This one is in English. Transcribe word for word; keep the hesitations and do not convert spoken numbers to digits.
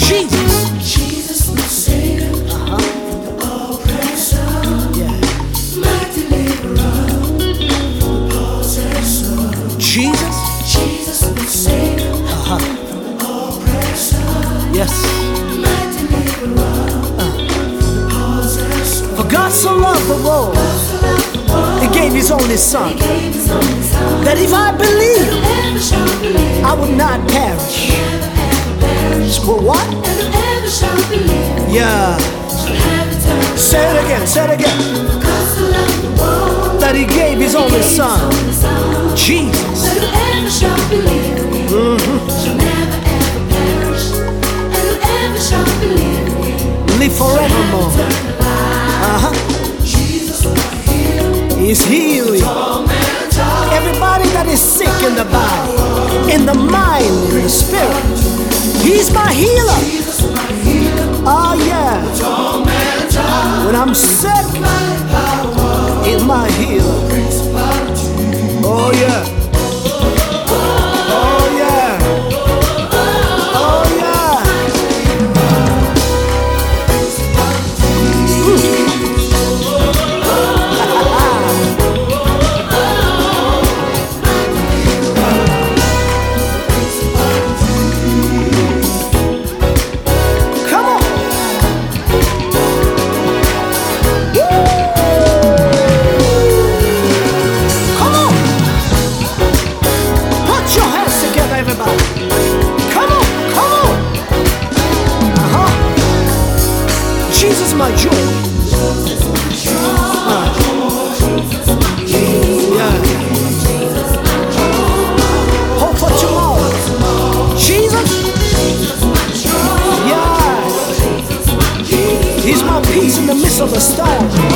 Jesus. Jesus, my Savior, Uh-huh. all precious, Yeah. my deliverer, possessor. Jesus. Jesus, my Savior, Uh-huh. all precious, Yes. my deliverer, possessor. For God so loved the world, He gave His only Son, Gave His only Son, that if I believe, whoever shall believe, I would not perish. never ever perish. But what? And whoever shall believe, Yeah. shall have eternal life. Say it again, say it again. For God so loved the world, That He gave His only Gave His Son, only Son, Jesus. that whoever shall believe in Him shall never ever perish, and whoever shall believe in Him Live forevermore. eternal life. Uh-huh. Jesus, my healer, He's healing everybody that is sick in the body, in the mind, in the spirit. He's my healer. Jesus, my healer, Oh yeah. When I'm sick, He's my healer. Oh yeah. Oh yeah. Oh yeah. Come on. Come on. Put your hands together, everybody. Come on, come on. Uh-huh. Jesus, my joy. Uh. Yeah. Hope for tomorrow. Jesus. Yeah. He's my peace in the midst of the storm.